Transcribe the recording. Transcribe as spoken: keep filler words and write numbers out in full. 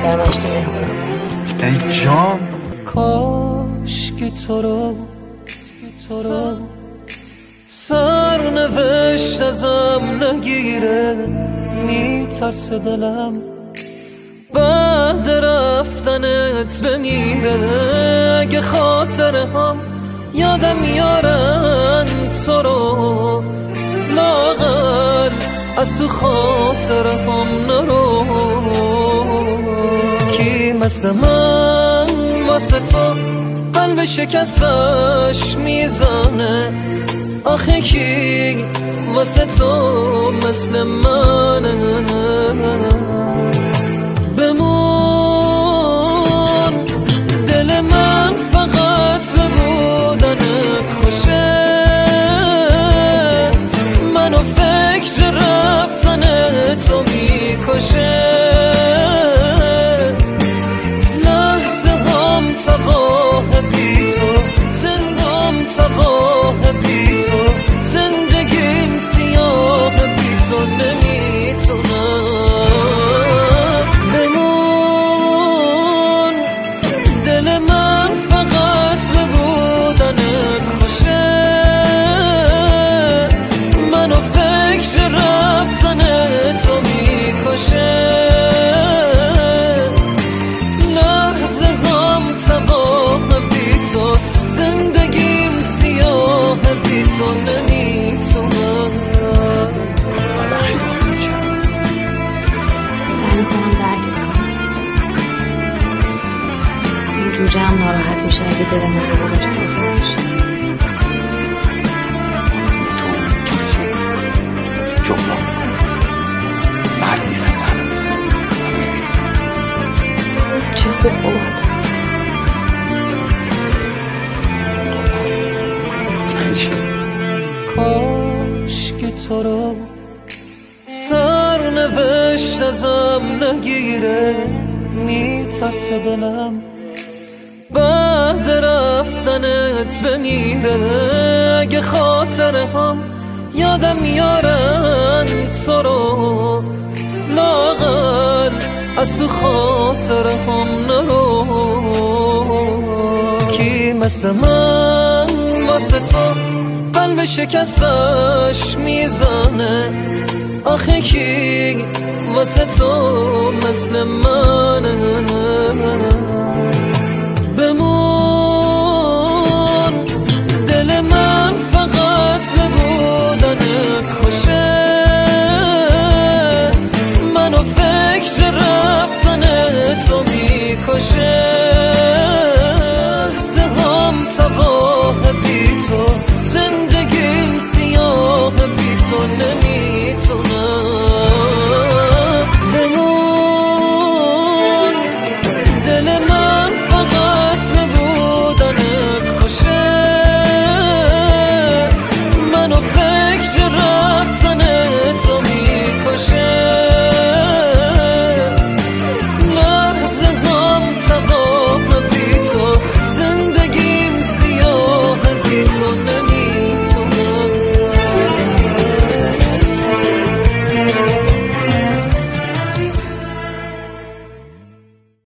در مشتی مهمونم. ای جان کاش که تو رو تو رو سرنوشت ازم نگیره، میترس دلم بعد رفتنت بمیره. اگه خاطره هم یادم میارن تو رو، لاغر از تو خاطره هم نرو. کی مثل من واسه تو قلب شکستش میزنه؟ آخه کی واسه تو مثل منه؟ بمون دل من فقط به بودنت خوشه، منو فکر رفتن تو میکشه. لحظه هم تباه بی تو، زندم تباه بی تو، زندگیم سیاه بی تو، نمیتونم. بمون دل من فقط به بودنت خوشه، منو فکر رفتن تو میکشه. لحظه هم تباه بی تو، زندگیم سیاه بی تو، نمیتونم. سعی میکنم درکت کنم. این جوجه هم ناراحت میشه اگه دل من حوالش صاف نمیشه. تو جوزه جبران میکنه بزن، مرد نیستم تنها بزن. چه خوب بابات. کاش که تو رو سرنوشت ازم نگیره، میترس دلم بعد رفتنت بمیره. اگه خاطره هم یادم میارن تو رو، لاغر از تو خاطره هم نرو. کی مثل من واسه تو قلب شکستش میزنه؟ آخه کی واسه تو مثل منه؟ بمون دل من فقط به بودنت خوشه، منو فکر رفتن تو میکشه.